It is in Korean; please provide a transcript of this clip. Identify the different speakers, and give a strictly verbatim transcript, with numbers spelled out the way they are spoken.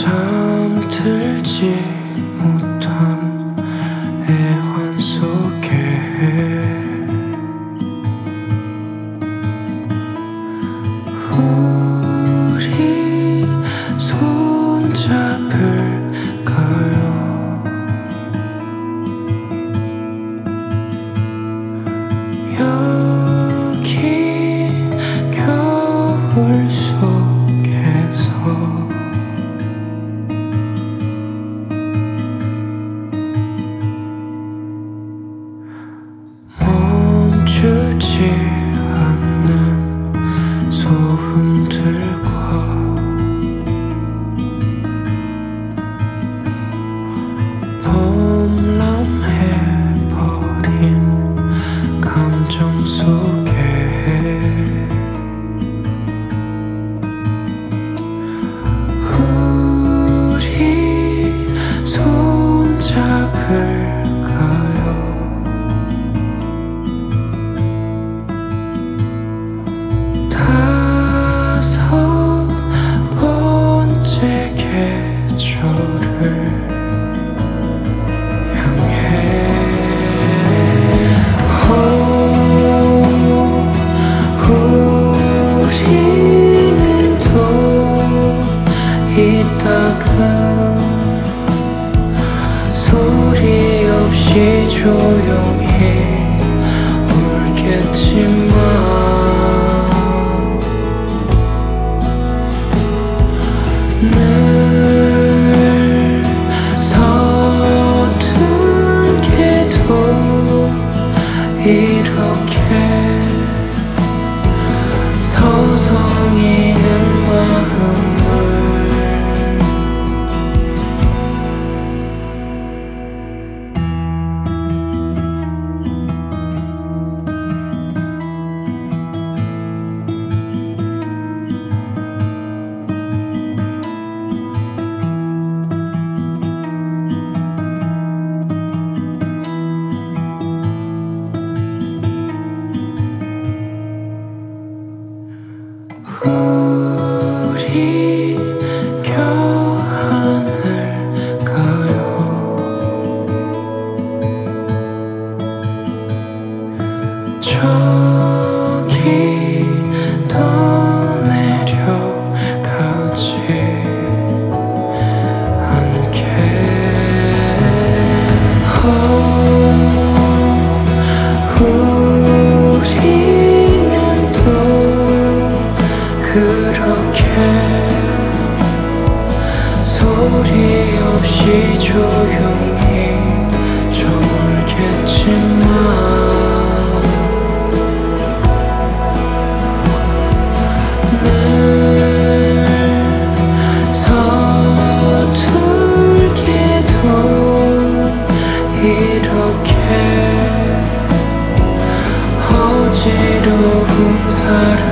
Speaker 1: 잠들지 못한 애환 속에 우리 손잡을까요? 여기 겨울 속에서 멈추지 않는 소음들과 범람해버린 감정 속에 우리 손잡을까요? 다섯 번째 계절을 향해 오, 우리는 또 이따금 소리 없이 조용히 울겠지만 늘 서툴게도 이렇게 서성이는 마음을 우리 껴안을까요? 저기 떠내려가지 않게 어, 우리는 또 그렇게 소리 없이 조용히 저물겠지만 늘 서툴게도 이렇게 어지러운 사랑